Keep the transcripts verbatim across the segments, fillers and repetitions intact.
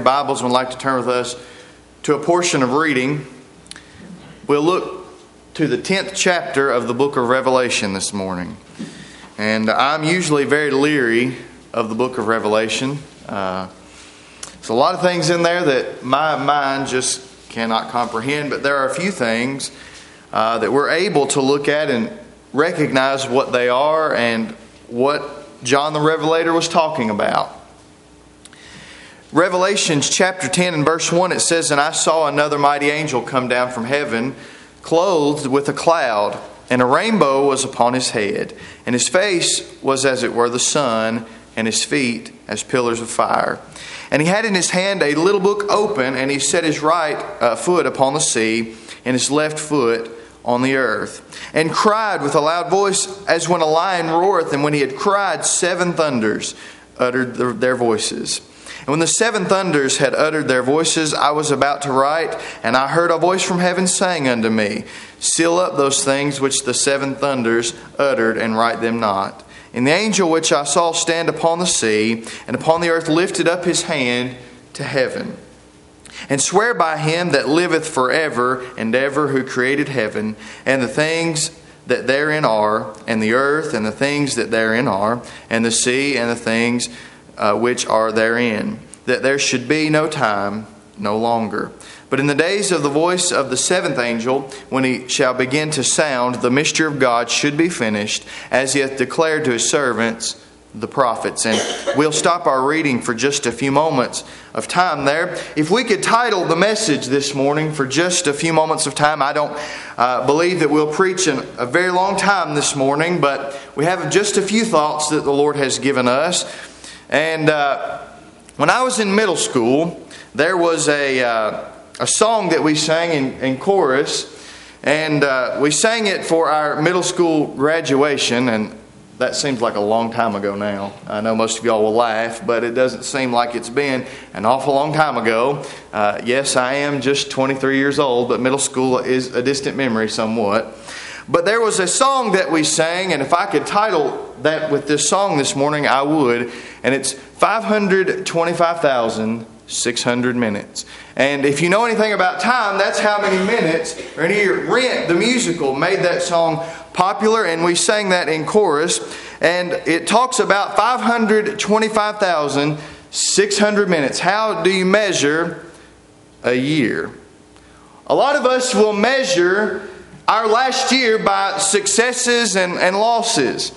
Bibles and would like to turn with us to a portion of reading, we'll look to the tenth chapter of the book of Revelation this morning. And I'm usually very leery of the book of Revelation. Uh, there's a lot of things in there that my mind just cannot comprehend, but there are a few things uh, that we're able to look at and recognize what they are and what John the Revelator was talking about. Revelation chapter ten and verse one, it says, "And I saw another mighty angel come down from heaven, clothed with a cloud, and a rainbow was upon his head, and his face was as it were the sun, and his feet as pillars of fire. And he had in his hand a little book open, and he set his right uh, foot upon the sea, and his left foot on the earth, and cried with a loud voice, as when a lion roareth. And when he had cried, seven thunders uttered their voices. And when the seven thunders had uttered their voices, I was about to write, and I heard a voice from heaven saying unto me, Seal up those things which the seven thunders uttered, and write them not. And the angel which I saw stand upon the sea and upon the earth lifted up his hand to heaven, and swear by him that liveth forever and ever, who created heaven, and the things that therein are, and the earth, and the things that therein are, and the sea, and the things uh, which are therein, that there should be no time no longer. But in the days of the voice of the seventh angel, when he shall begin to sound, the mystery of God should be finished, as he hath declared to his servants, the prophets." And we'll stop our reading for just a few moments of time there. If we could title the message this morning for just a few moments of time, I don't uh, believe that we'll preach in a very long time this morning, but we have just a few thoughts that the Lord has given us. And uh, when I was in middle school, there was a uh, a song that we sang in, in chorus, and uh, we sang it for our middle school graduation, and that seems like a long time ago now. I know most of y'all will laugh, but it doesn't seem like it's been an awful long time ago. Uh, yes, I am just twenty-three years old, but middle school is a distant memory somewhat. But there was a song that we sang, and if I could title that with this song this morning, I would. And it's five hundred twenty-five thousand six hundred minutes. And if you know anything about time, that's how many minutes. Right here, Rent, the musical, made that song popular, and we sang that in chorus. And it talks about five hundred twenty-five thousand six hundred minutes. How do you measure a year? A lot of us will measure our last year by successes and, and losses.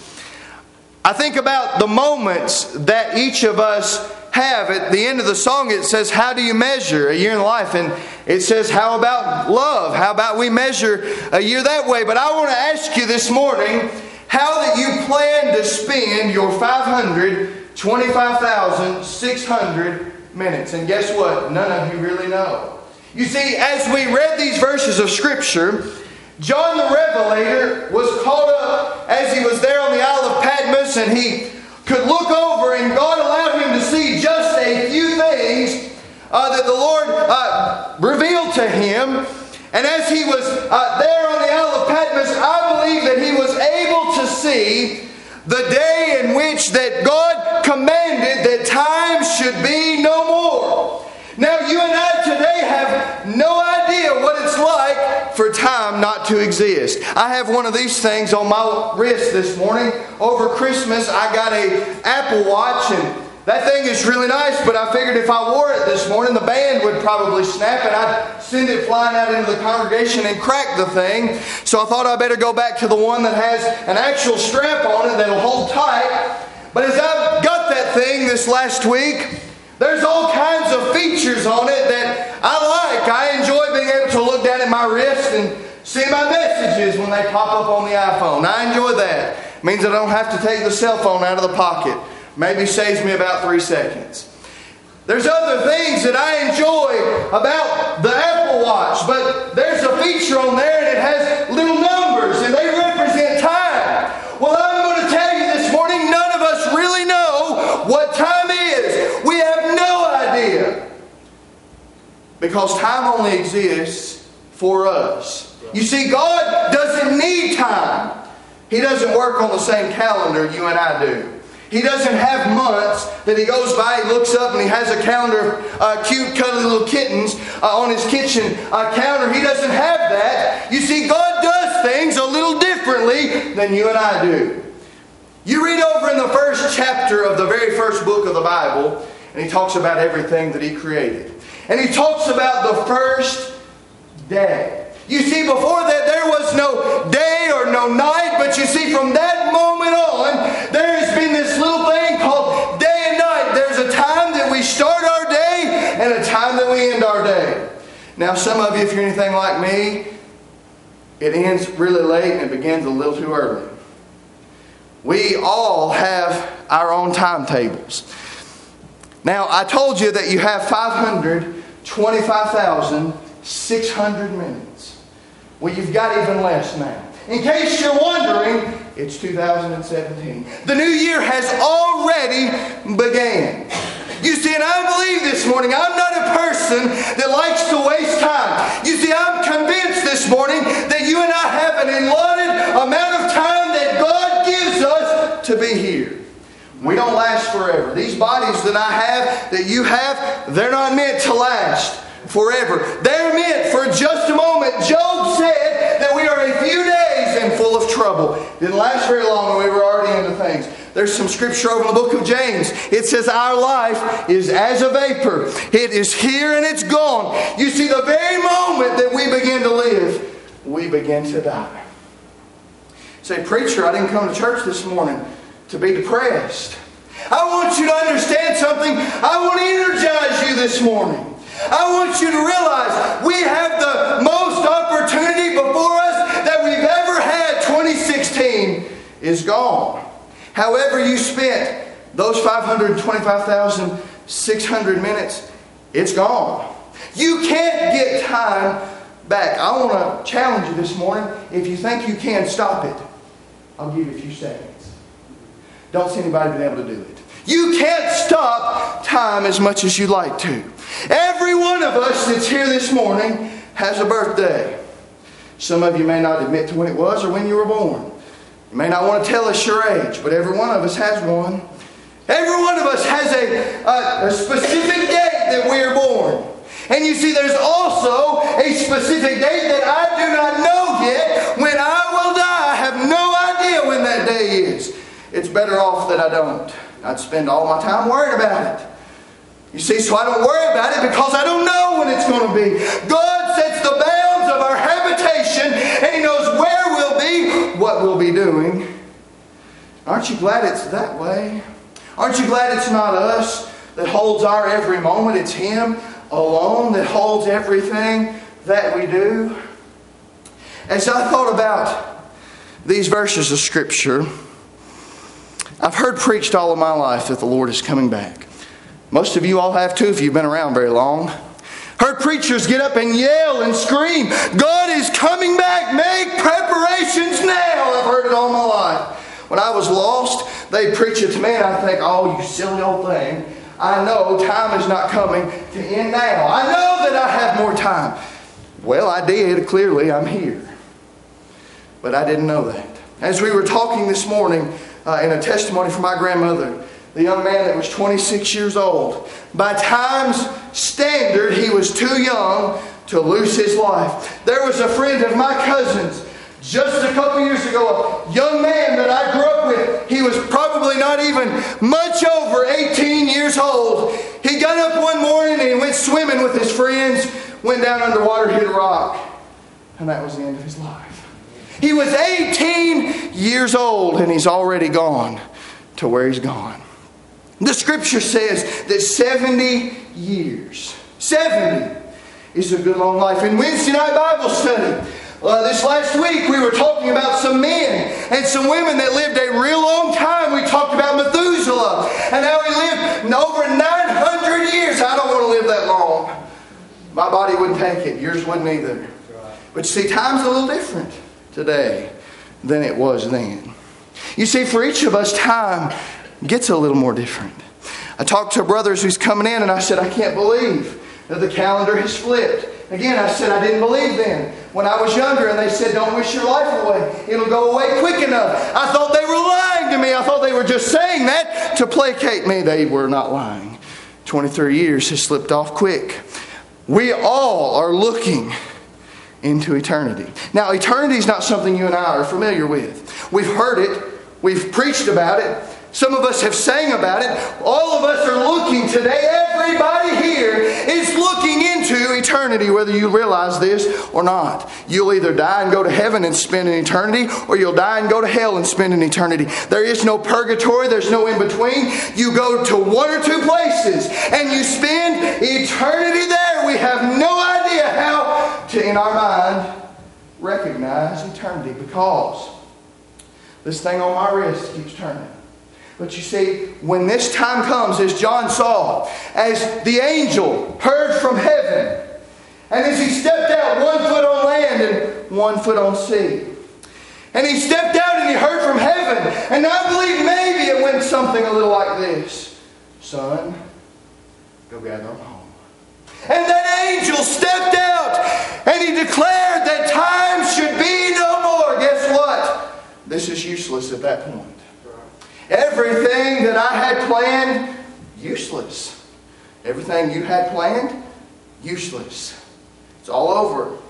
I think about the moments that each of us have. At the end of the song, it says, how do you measure a year in life? And it says, how about love? How about we measure a year that way? But I want to ask you this morning, how that you plan to spend your five hundred twenty-five thousand six hundred minutes. And guess what? None of you really know. You see, as we read these verses of Scripture, John the Revelator was caught up as he was there on the Isle of Patmos, and he could look over, and God allowed him to see just a few things uh, that the Lord uh, revealed to him. And as he was uh, there on the Isle of Patmos, I believe that he was able to see the day in which that God commanded that time should be no more. Now you and I today have no idea what it's like for time not to exist. I have one of these things on my wrist this morning. Over Christmas I got a Apple Watch, and that thing is really nice, but I figured if I wore it this morning the band would probably snap and I'd send it flying out into the congregation and crack the thing. So I thought I better go back to the one that has an actual strap on it that'll hold tight. But as I got that thing this last week, there's all kinds of features on it that I like. I enjoy being able to look down at my wrist and see my messages when they pop up on the iPhone. I enjoy that. It means I don't have to take the cell phone out of the pocket. Maybe saves me about three seconds. There's other things that I enjoy about the Apple Watch, but there's a feature on there and it has little numbers and they represent time. Well, I'm going to tell you this morning, none of us really know what time is. We have no idea. Because time only exists for us. You see, God doesn't need time. He doesn't work on the same calendar you and I do. He doesn't have months that he goes by, he looks up and he has a calendar of uh, cute, cuddly little kittens uh, on his kitchen uh, counter. He doesn't have that. You see, God does things a little differently than you and I do. You read over in the first chapter of the very first book of the Bible, and he talks about everything that he created. And he talks about the first day. You see, before that there was no day or no night, but you see, from that moment on, there has been this little thing called day and night. There's a time that we start our day and a time that we end our day. Now, some of you, if you're anything like me, it ends really late and it begins a little too early. We all have our own timetables. Now, I told you that you have five hundred twenty-five thousand six hundred minutes. Well, you've got even less now. In case you're wondering, it's two thousand seventeen. The new year has already began. You see, and I believe this morning, I'm not a person that likes to waste time. You see, I'm convinced this morning that you and I have an allotted amount of time that God gives us to be here. We don't last forever. These bodies that I have, that you have, they're not meant to last forever. They're meant for just a moment. Job said that we are a few days and full of trouble. Didn't last very long and we were already into things. There's some scripture over in the book of James. It says our life is as a vapor. It is here and it's gone. You see, the very moment that we begin to live, we begin to die. Say, preacher, I didn't come to church this morning to be depressed. I want you to understand something. I want to energize you this morning. I want you to realize we have the most opportunity before us that we've ever had. twenty sixteen is gone. However you spent those five hundred twenty-five thousand six hundred minutes, it's gone. You can't get time back. I want to challenge you this morning. If you think you can, stop it. I'll give you a few seconds. Don't see anybody being able to do it. You can't stop time as much as you'd like to. Every one of us that's here this morning has a birthday. Some of you may not admit to when it was or when you were born. You may not want to tell us your age, but every one of us has one. Every one of us has a, a, a specific date that we are born. And you see, there's also a specific date that I do not know yet. When I will die, I have no idea when that day is. It's better off that I don't. I'd spend all my time worrying about it. You see, so I don't worry about it because I don't know when it's going to be. God sets the bounds of our habitation and He knows where we'll be, what we'll be doing. Aren't you glad it's that way? Aren't you glad it's not us that holds our every moment? It's Him alone that holds everything that we do. As I thought about these verses of Scripture, I've heard preached all of my life that the Lord is coming back. Most of you all have too if you've been around very long. Heard preachers get up and yell and scream, God is coming back, make preparations now. I've heard it all my life. When I was lost, they preach it to me and I think, oh, you silly old thing. I know time is not coming to end now. I know that I have more time. Well, I did. Clearly, I'm here. But I didn't know that. As we were talking this morning uh, in a testimony from my grandmother, the young man that was twenty-six years old, by time's standard, he was too young to lose his life. There was a friend of my cousin's just a couple years ago, a young man that I grew up with. He was probably not even much over eighteen years old. He got up one morning and he went swimming with his friends, went down underwater, hit a rock, and that was the end of his life. He was eighteen years old and he's already gone to where he's gone. The Scripture says that seventy years, seventy is a good long life. In Wednesday night Bible study, Uh, this last week we were talking about some men and some women that lived a real long time. We talked about Methuselah and how he lived over nine hundred years. I don't want to live that long. My body wouldn't take it. Yours wouldn't either. But you see, time's a little different today than it was then. You see, for each of us, time gets a little more different. I talked to a brother who's coming in and I said, I can't believe The calendar has flipped. Again, I said I didn't believe then. When I was younger and they said, don't wish your life away. It'll go away quick enough. I thought they were lying to me. I thought they were just saying that to placate me. They were not lying. twenty-three years has slipped off quick. We all are looking into eternity. Now, eternity is not something you and I are familiar with. We've heard it. We've preached about it. Some of us have sang about it. All of us are looking today. Everybody here is looking into eternity, whether you realize this or not. You'll either die and go to heaven and spend an eternity, or you'll die and go to hell and spend an eternity. There is no purgatory. There's no in between. You go to one or two places and you spend eternity there. We have no idea how to, in our mind, recognize eternity, because this thing on my wrist keeps turning. But you see, when this time comes, as John saw, as the angel heard from heaven, and as he stepped out, one foot on land and one foot on sea. And he stepped out and he heard from heaven. And I believe maybe it went something a little like this. Son, go gather them home. And that angel stepped out and he declared that time should be no more. Guess what? This is useless at that point. Everything that I had planned, useless. Everything you had planned, useless. It's all over.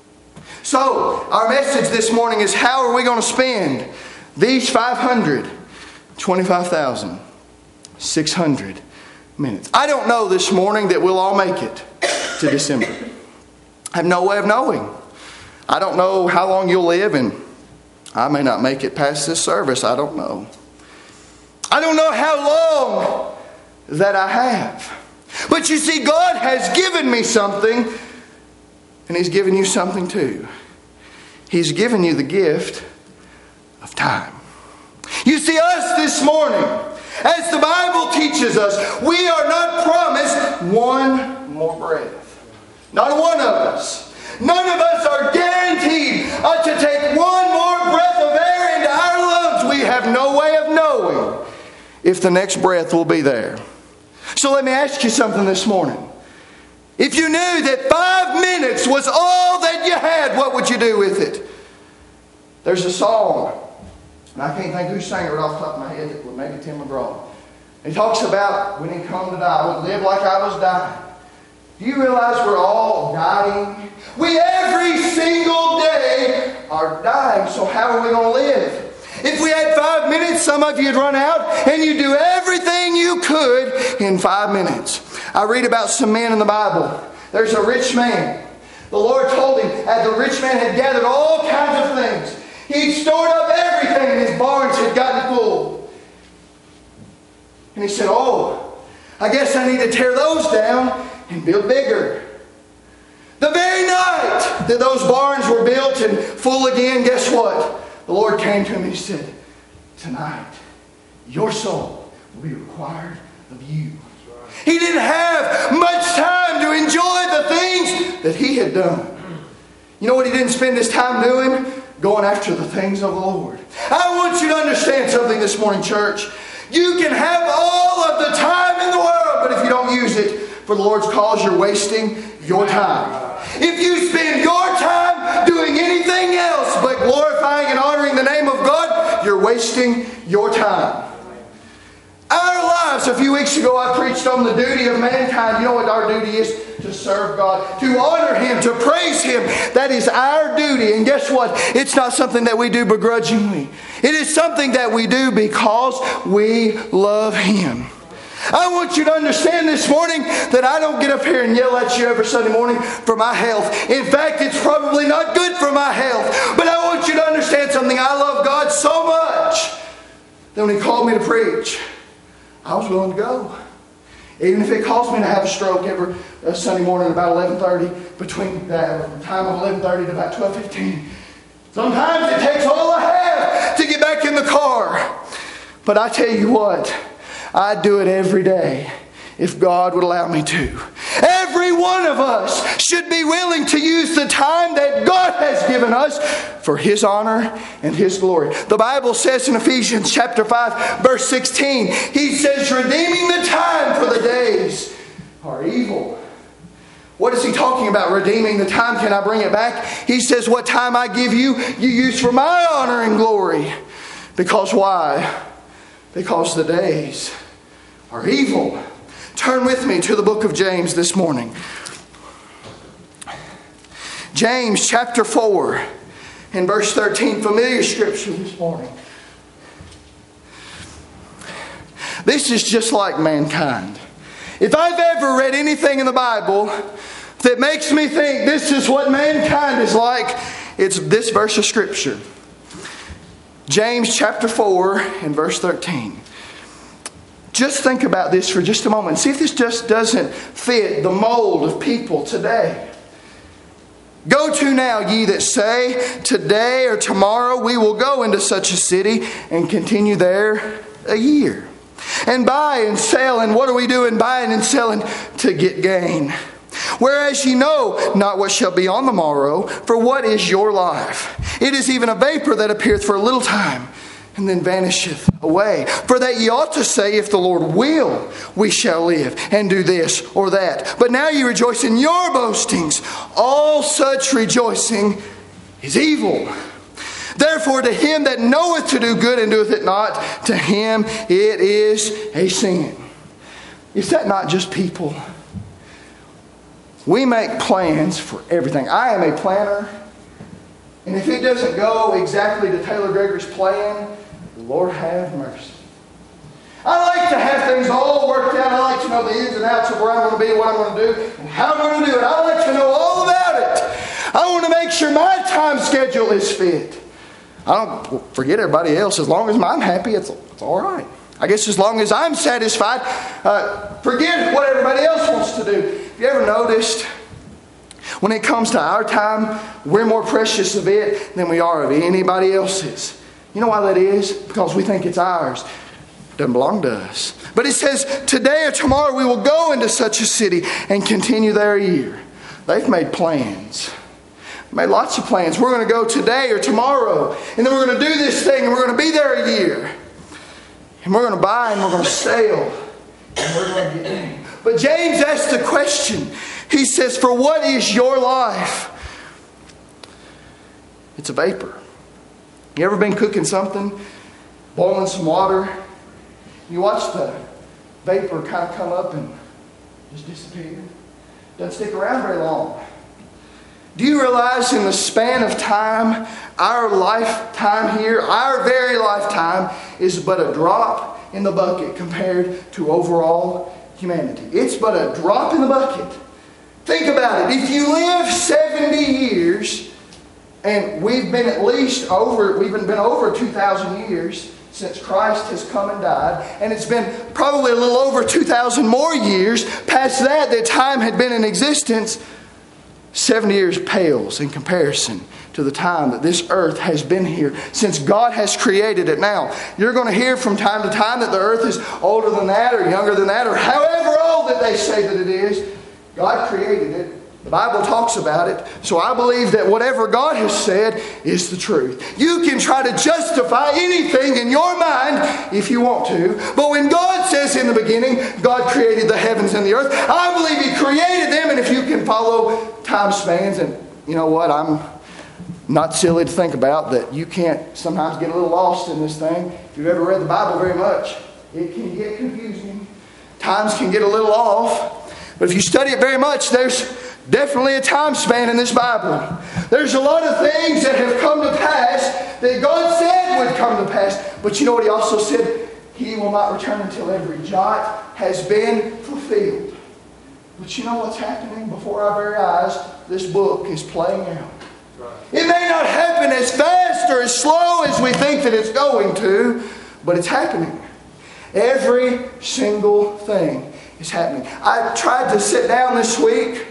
So, our message this morning is, how are we going to spend these five hundred twenty-five thousand six hundred minutes? I don't know this morning that we'll all make it to December. I have no way of knowing. I don't know how long you'll live, and I may not make it past this service. I don't know. I don't know how long that I have. But you see, God has given me something, and He's given you something too. He's given you the gift of time. You see, us this morning, as the Bible teaches us, we are not promised one more breath. Not one of us. None of us are guaranteed uh, to take one more breath of air into our lungs. We have no way of knowing if the next breath will be there. So let me ask you something this morning. If you knew that five minutes was all that you had, what would you do with it? There's a song, and I can't think who sang it right off the top of my head. It was maybe Tim McGraw. He talks about when he come to die, I would live like I was dying. Do you realize we're all dying? We every single day are dying, so how are we going to live? If we had five minutes, some of you would run out and you'd do everything you could in five minutes. I read about some men in the Bible. There's a rich man. The Lord told him that the rich man had gathered all kinds of things. He'd stored up everything and his barns had gotten full. And he said, oh, I guess I need to tear those down and build bigger. The very night that those barns were built and full again, guess what? The Lord came to him and He said, tonight, your soul will be required of you. He didn't have much time to enjoy the things that he had done. You know what he didn't spend his time doing? Going after the things of the Lord. I want you to understand something this morning, church. You can have all of the time in the world, but if you don't use it for the Lord's cause, you're wasting your time. If you spend your time doing anything else but glorifying and honoring the name of God, you're wasting your time. Our lives, a few weeks ago I preached on the duty of mankind. You know what our duty is? To serve God, to honor Him, to praise Him. That is our duty. And guess what? It's not something that we do begrudgingly. It is something that we do because we love Him. I want you to understand this morning that I don't get up here and yell at you every Sunday morning for my health. In fact, it's probably not good for my health. But I want you to understand something. I love God so much that when He called me to preach, I was willing to go. Even if it caused me to have a stroke every uh, Sunday morning at about eleven thirty, between the time of eleven thirty to about twelve fifteen. Sometimes it takes all I have to get back in the car. But I tell you what, I'd do it every day if God would allow me to. Every one of us should be willing to use the time that God has given us for His honor and His glory. The Bible says in Ephesians chapter five, verse sixteen, He says, redeeming the time, for the days are evil. What is he talking about? Redeeming the time. Can I bring it back? He says, what time I give you, you use for my honor and glory. Because why? Because the days are evil. Turn with me to the book of James this morning. James chapter four and verse thirteen. Familiar scripture this morning. This is just like mankind. If I've ever read anything in the Bible that makes me think this is what mankind is like, it's this verse of Scripture. James chapter four and verse thirteen. Just think about this for just a moment. See if this just doesn't fit the mold of people today. Go to now, ye that say, today or tomorrow we will go into such a city and continue there a year. And buy and sell. And what are we doing? Buying and selling to get gain. Whereas ye know not what shall be on the morrow, for what is your life? It is even a vapor that appeareth for a little time, and then vanisheth away. For that ye ought to say, if the Lord will, we shall live, and do this or that. But now ye rejoice in your boastings. All such rejoicing is evil. Therefore, to him that knoweth to do good and doeth it not, to him it is a sin. Is that not just people? We make plans for everything. I am a planner. And if it doesn't go exactly to Taylor Gregory's plan, Lord have mercy. I like to have things all worked out. I like to know the ins and outs of where I'm going to be, what I'm going to do, and how I'm going to do it. I like to know all about it. I want to make sure my time schedule is fit. I don't forget everybody else. As long as I'm happy, it's, it's all right. I guess as long as I'm satisfied, uh, forget what everybody else wants to do. Have you ever noticed when it comes to our time, we're more precious of it than we are of anybody else's? You know why that is? Because we think it's ours. It doesn't belong to us. But it says, today or tomorrow we will go into such a city and continue there a year. They've made plans. Made lots of plans. We're going to go today or tomorrow. And then we're going to do this thing and we're going to be there a year. And we're going to buy and we're going to sell. And we're going to get in. But James asks the question. He says, for what is your life? It's a vapor. You ever been cooking something? Boiling some water? You watch the vapor kind of come up and just disappear. Doesn't stick around very long. Do you realize in the span of time, our lifetime here, our very lifetime, is but a drop in the bucket compared to overall humanity? It's but a drop in the bucket. Think about it. If you live seventy years, and we've been at least over, we've been over two thousand years since Christ has come and died, and it's been probably a little over two thousand more years past that that time had been in existence. seventy years pales in comparison to the time that this earth has been here since God has created it. Now, you're going to hear from time to time that the earth is older than that or younger than that or however old that they say that it is. God created it. The Bible talks about it. So I believe that whatever God has said is the truth. You can try to justify anything in your mind if you want to. But when God says in the beginning, God created the heavens and the earth, I believe He created them. And if you can follow time spans, and you know what, I'm not silly to think about that you can't sometimes get a little lost in this thing. If you've ever read the Bible very much, it can get confusing. Times can get a little off. But if you study it very much, there's definitely a time span in this Bible. There's a lot of things that have come to pass that God said would come to pass. But you know what He also said? He will not return until every jot has been fulfilled. But you know what's happening before our very eyes? This book is playing out. It may not happen as fast or as slow as we think that it's going to, but it's happening. Every single thing is happening. I tried to sit down this week.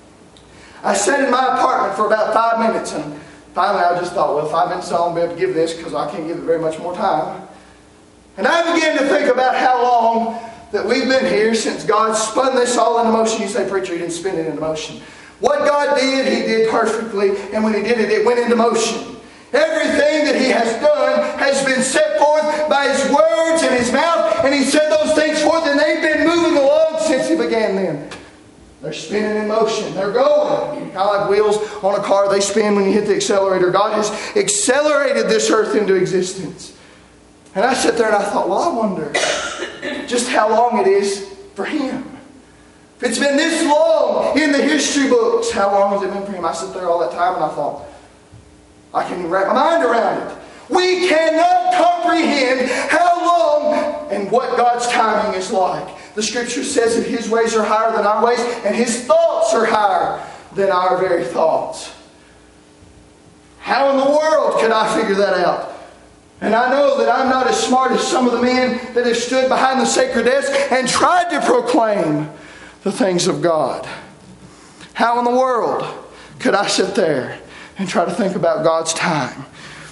I sat in my apartment for about five minutes, and finally I just thought, well, five minutes I won't be able to give this because I can't give it very much more time. And I began to think about how long that we've been here since God spun this all into motion. You say, preacher, He didn't spin it into motion. What God did, He did perfectly, and when He did it, it went into motion. Everything that He has done has been set forth by His words and His mouth, and He set those things forth, and they've been moving along since He began them. They're spinning in motion. They're going. Kind of like wheels on a car. They spin when you hit the accelerator. God has accelerated this earth into existence. And I sat there and I thought, well, I wonder just how long it is for Him. If it's been this long in the history books, how long has it been for Him? I sat there all that time and I thought, I can't even wrap my mind around it. We cannot comprehend how long and what God's timing is like. The Scripture says that His ways are higher than our ways, and His thoughts are higher than our very thoughts. How in the world could I figure that out? And I know that I'm not as smart as some of the men that have stood behind the sacred desk and tried to proclaim the things of God. How in the world could I sit there and try to think about God's time?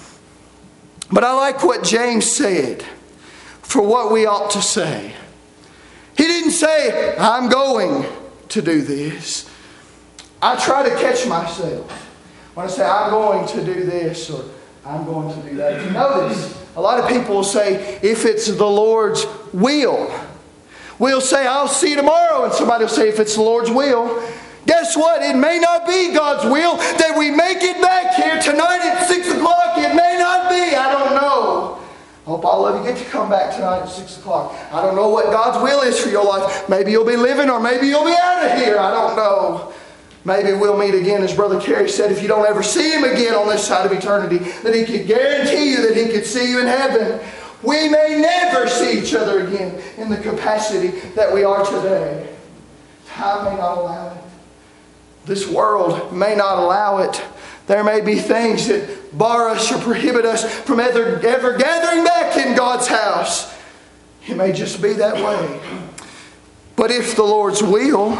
But I like what James said for what we ought to say. He didn't say, I'm going to do this. I try to catch myself when I say, I'm going to do this or I'm going to do that. If you notice, a lot of people will say, if it's the Lord's will. We'll say, I'll see you tomorrow. And somebody will say, if it's the Lord's will. Guess what? It may not be God's will that we make it back here tonight at six o'clock. It may not be. I don't know. I hope all of you get to come back tonight at six o'clock. I don't know what God's will is for your life. Maybe you'll be living or maybe you'll be out of here. I don't know. Maybe we'll meet again, as Brother Kerry said, if you don't ever see Him again on this side of eternity, that He could guarantee you that He could see you in heaven. We may never see each other again in the capacity that we are today. Time may not allow it. This world may not allow it. There may be things that bar us or prohibit us from ever, ever gathering back in God's house. It may just be that way. But if the Lord's will,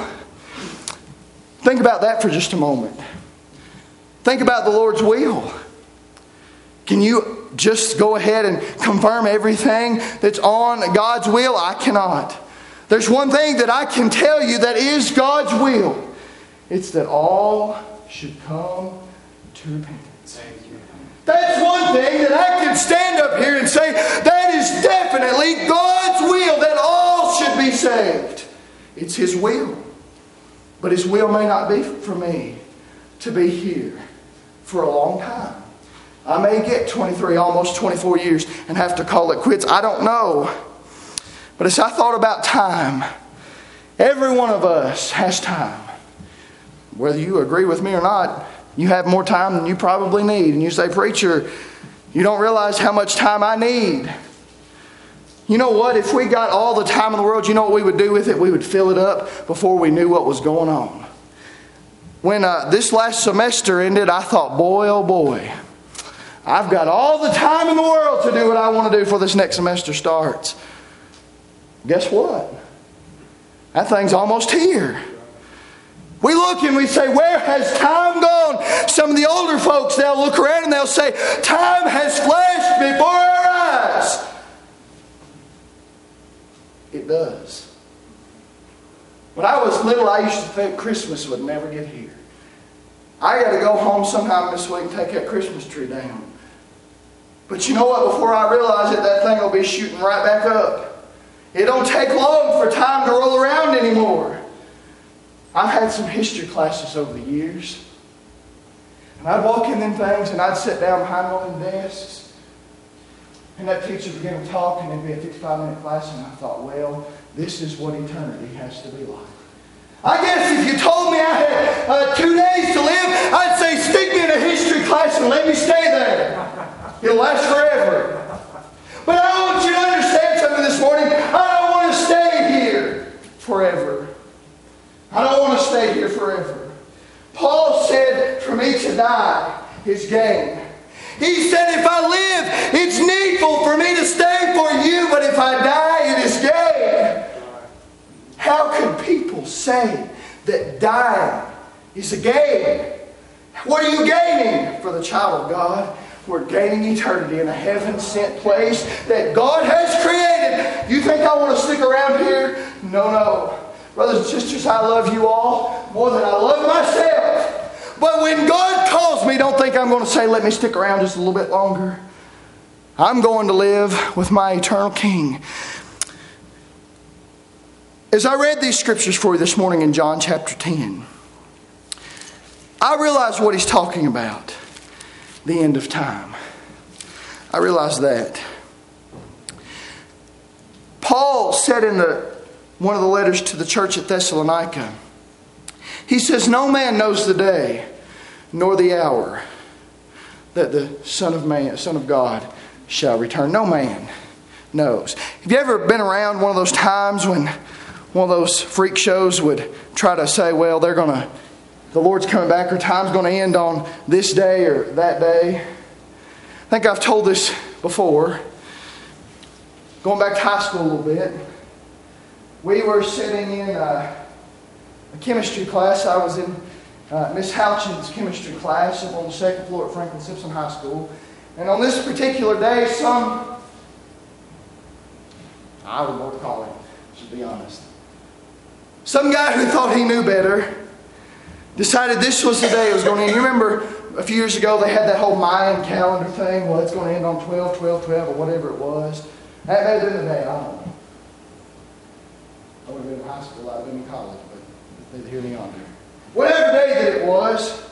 think about that for just a moment. Think about the Lord's will. Can you just go ahead and confirm everything that's on God's will? I cannot. There's one thing that I can tell you that is God's will. It's that all should come to repentance. That's one thing that I can stand up here and say, that is definitely God's will, that all should be saved. It's His will. But His will may not be for me to be here for a long time. I may get twenty-three, almost twenty-four years and have to call it quits. I don't know. But as I thought about time, every one of us has time. Whether you agree with me or not, you have more time than you probably need. And you say, preacher, you don't realize how much time I need. You know what? If we got all the time in the world, you know what we would do with it? We would fill it up before we knew what was going on. When uh, this last semester ended, I thought, boy, oh boy, I've got all the time in the world to do what I want to do before this next semester starts. Guess what? That thing's almost here. We look and we say, where has time gone? Some of the older folks, they'll look around and they'll say, time has flashed before our eyes. It does. When I was little, I used to think Christmas would never get here. I got to go home sometime this week and take that Christmas tree down. But you know what? Before I realize it, that thing will be shooting right back up. It don't take long for time to roll around anymore. I've had some history classes over the years. And I'd walk in them things and I'd sit down behind one of them desks. And that teacher began to talk and it'd be a fifty-five minute class. And I thought, well, this is what eternity has to be like. I guess if you told me I had uh, two days to live, I'd say stick me in a history class and let me stay there. It'll last forever. But I want you to understand something this morning. I don't want to stay here forever. I don't want to stay here forever. Paul said, for me to die is gain. He said, if I live, it's needful for me to stay for you, but if I die, it is gain. How can people say that dying is a gain? What are you gaining for the child of God? We're gaining eternity in a heaven-sent place that God has created. You think I want to stick around here? No, no. Brothers and sisters, I love you all more than I love myself. But when God calls me, don't think I'm going to say, let me stick around just a little bit longer. I'm going to live with my eternal King. As I read these scriptures for you this morning in John chapter ten, I realized what he's talking about. The end of time. I realized that. Paul said in the one of the letters to the church at Thessalonica, he says, no man knows the day nor the hour that the Son of Man, Son of God shall return. No man knows. Have you ever been around one of those times when one of those freak shows would try to say, well, they're going to, the Lord's coming back, or time's going to end on this day or that day? I think I've told this before. Going back to high school a little bit, we were sitting in a, a chemistry class. I was in uh, Miss Houchin's chemistry class up on the second floor at Franklin Simpson High School. And on this particular day, some, I would want to call him, to be honest, some guy who thought he knew better decided this was the day it was going to end. You remember a few years ago they had that whole Mayan calendar thing? Well, it's going to end on twelve twelve twelve or whatever it was. That may have been the day, I don't know. I would have been in high school, I would have been in college, but neither here nor yonder. Whatever day that it was,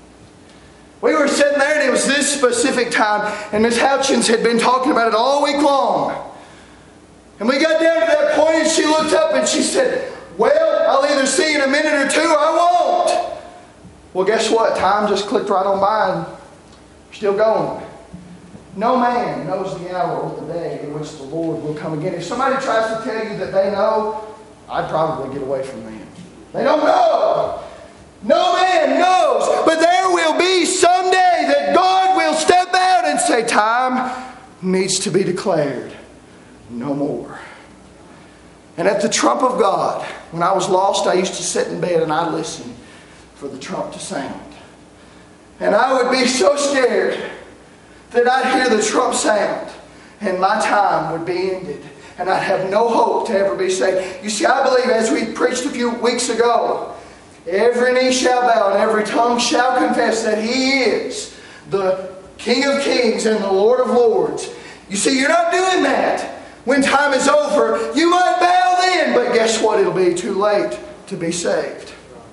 we were sitting there and it was this specific time, and Miss Houchins had been talking about it all week long. And we got down to that point and she looked up and she said, well, I'll either see you in a minute or two or I won't. Well, guess what? Time just clicked right on by and we're still going. No man knows the hour or the day in which the Lord will come again. If somebody tries to tell you that they know, I'd probably get away from them. They don't know. No man knows. But there will be someday that God will step out and say, time needs to be declared. No more. And at the trump of God, when I was lost, I used to sit in bed and I'd listen for the trump to sound. And I would be so scared that I'd hear the trump sound and my time would be ended. And I'd have no hope to ever be saved. You see, I believe, as we preached a few weeks ago, every knee shall bow and every tongue shall confess that He is the King of Kings and the Lord of Lords. You see, you're not doing that. When time is over, you might bow then, but guess what? It'll be too late to be saved.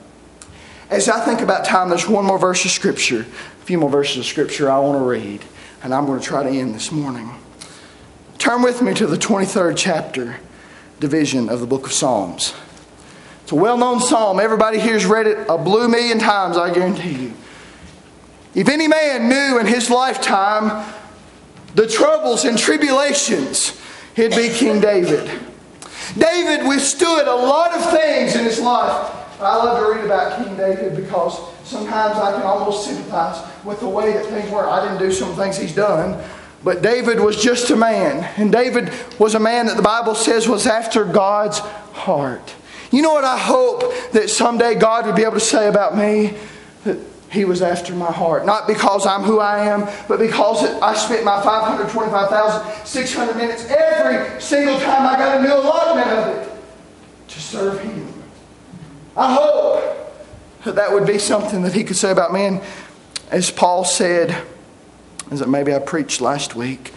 As I think about time, there's one more verse of Scripture, a few more verses of Scripture I want to read, and I'm going to try to end this morning. Turn with me to the twenty-third chapter, division of the book of Psalms. It's a well-known psalm. Everybody here's read it a blue million times, I guarantee you. If any man knew in his lifetime the troubles and tribulations, it'd be King David. David withstood a lot of things in his life. I love to read about King David because sometimes I can almost sympathize with the way that things were. I didn't do some things he's done, but David was just a man. And David was a man that the Bible says was after God's heart. You know what I hope that someday God would be able to say about me? That He was after my heart. Not because I'm who I am, but because I spent my five hundred twenty-five thousand six hundred minutes every single time I got a new allotment of it to serve Him. I hope that that would be something that He could say about me. And as Paul said, as maybe I preached last week,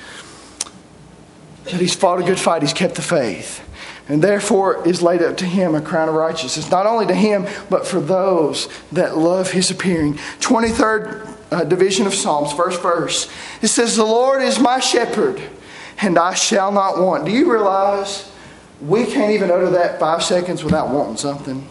that he's fought a good fight, he's kept the faith. And therefore is laid up to Him a crown of righteousness. Not only to Him, but for those that love His appearing. twenty-third uh, division of Psalms, first verse. It says, the Lord is my shepherd, and I shall not want. Do you realize we can't even utter that five seconds without wanting something?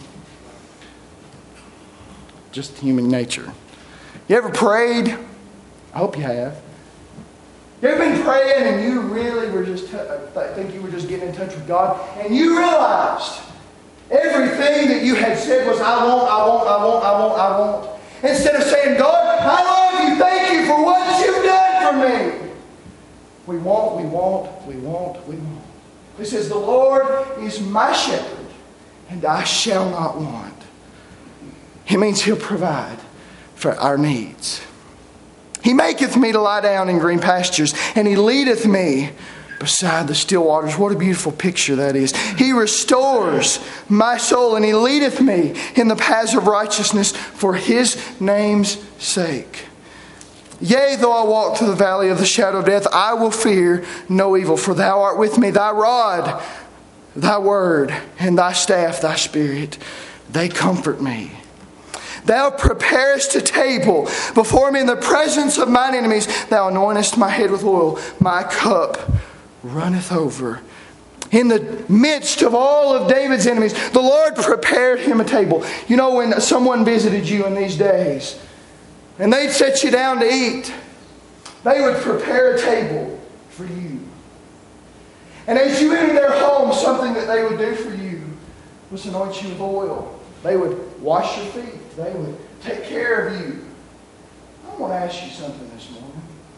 Just human nature. You ever prayed? I hope you have. You ever been praying and you really were just, t- I think you were just getting in touch with God, and you realized everything that you had said was, I won't, I won't, I won't, I won't, I won't. Instead of saying, God, I love you, thank you for what you've done for me. We won't, we won't, we won't, we won't. It says, the Lord is my shepherd, and I shall not want. It means He'll provide for our needs. He maketh me to lie down in green pastures, and He leadeth me beside the still waters. What a beautiful picture that is. He restores my soul, and He leadeth me in the paths of righteousness for His name's sake. Yea, though I walk through the valley of the shadow of death, I will fear no evil, for Thou art with me. Thy rod Thy word and thy staff, thy spirit, they comfort me. Thou preparest a table before me in the presence of mine enemies. Thou anointest my head with oil. My cup runneth over. In the midst of all of David's enemies, the Lord prepared him a table. You know, when someone visited you in these days and they'd set you down to eat, they would prepare a table for you. And as you entered their home, something that they would do for you was anoint you with oil. They would wash your feet. They would take care of you. I want to ask you something this morning.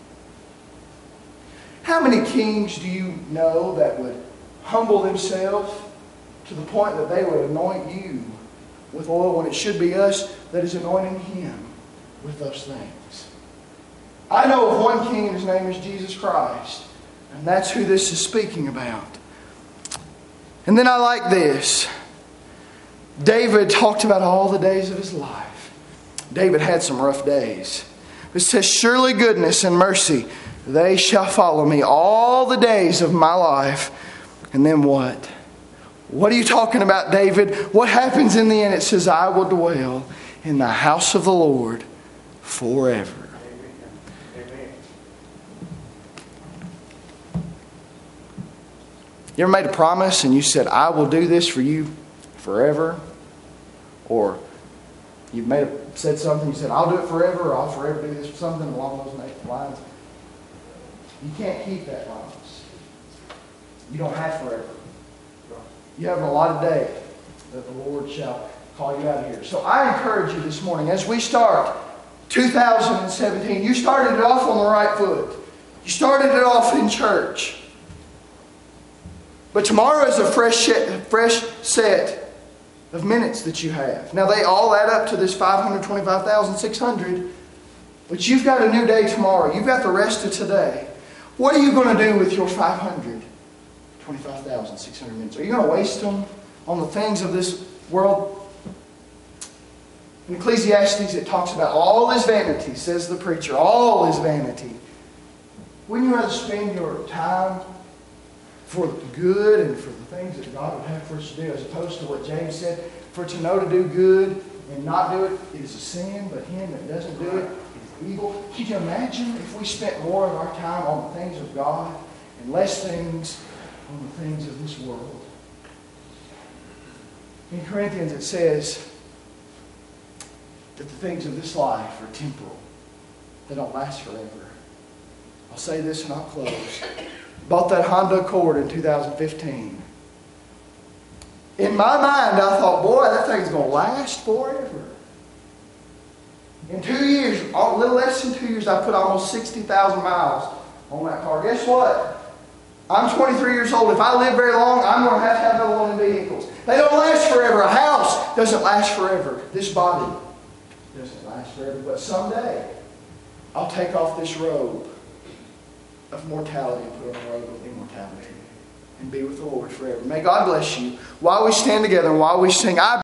How many kings do you know that would humble themselves to the point that they would anoint you with oil when it should be us that is anointing him with those things? I know of one king, and his name is Jesus Christ. And that's who this is speaking about. And then I like this. David talked about all the days of his life. David had some rough days. It says, surely goodness and mercy, they shall follow me all the days of my life. And then what? What are you talking about, David? What happens in the end? It says, I will dwell in the house of the Lord forever. You ever made a promise and you said, I will do this for you forever? Or you've made a, said something, you said, I'll do it forever, or I'll forever do this, something along those lines. You can't keep that promise. You don't have forever. You have a lot of days that the Lord shall call you out of here. So I encourage you this morning, as we start two thousand seventeen, you started it off on the right foot. You started it off in church. But tomorrow is a fresh set, fresh set of minutes that you have. Now they all add up to this five hundred twenty-five thousand six hundred. But you've got a new day tomorrow. You've got the rest of today. What are you going to do with your five hundred twenty-five thousand six hundred minutes? Are you going to waste them on the things of this world? In Ecclesiastes it talks about all is vanity, says the preacher. All is vanity. Wouldn't you rather spend your time for good and for the things that God would have for us to do, as opposed to what James said, for to know to do good and not do it, it is a sin, but him that doesn't do it is evil. Can you imagine if we spent more of our time on the things of God and less things on the things of this world? In Corinthians it says that the things of this life are temporal. They don't last forever. I'll say this and I'll close. Bought that Honda Accord in two thousand fifteen. In my mind, I thought, boy, that thing's going to last forever. In two years, a little less than two years, I put almost sixty thousand miles on that car. Guess what? I'm twenty-three years old. If I live very long, I'm going to have to have another one of them vehicles. They don't last forever. A house doesn't last forever. This body doesn't last forever. But someday, I'll take off this robe of mortality and put on a robe of immortality and be with the Lord forever. May God bless you. While we stand together and while we sing, I